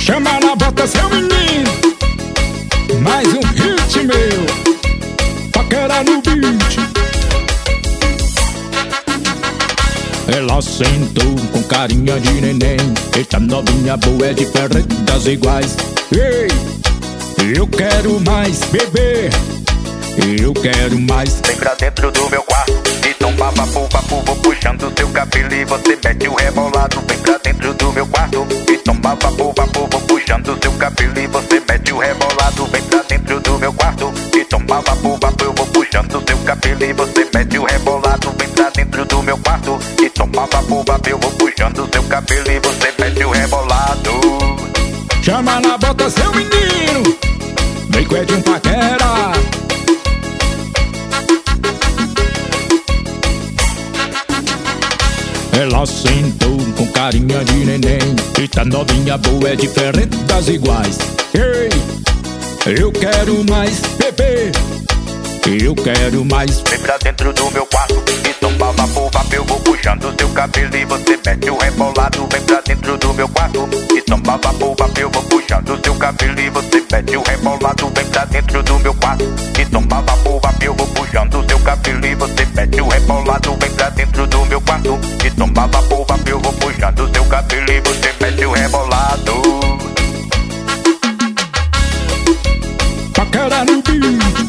Chama na bota seu menino, mais um hit meu, paquera no beat. Ela sentou com carinha de neném, eita novinha boa é diferente das iguais. Ei, eu quero mais beber, eu quero mais. Vem pra dentro do meu quarto e toma papo, vou puxando seu cabelo e você mete o rebolado. Vem pra dentro do meu quarto e toma papo, vou puxando seu cabelo e você mete o rebolado. Vem pra dentro do meu quarto e toma papo, eu vou puxando seu cabelo e você mete o rebolado. Vem pra dentro do meu quarto e toma papo, eu vou puxando seu cabelo e você mete o rebolado. Chama na bota seu menino, vem com Edinho Paquera. Ela sentou com carinha de neném, eita novinha boa é diferente das iguais. Ei, eu quero mais beber, eu quero mais. Vem pra dentro do meu quarto e toma papo, eu vou puxando seu cabelo e você mete o rebolado. Vem pra dentro do meu quarto e toma papo, eu vou puxando seu cabelo e você mete o rebolado. Vem pra dentro do meu quarto e toma papo, eu vou puxando seu cabelo e você mete o rebolado. Vem pra dentro do meu quarto e toma papo, eu vou puxando seu cabelo e você mete o rebolado. Paquera no beat,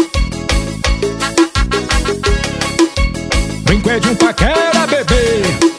vem com Edinho Paquera, bebê.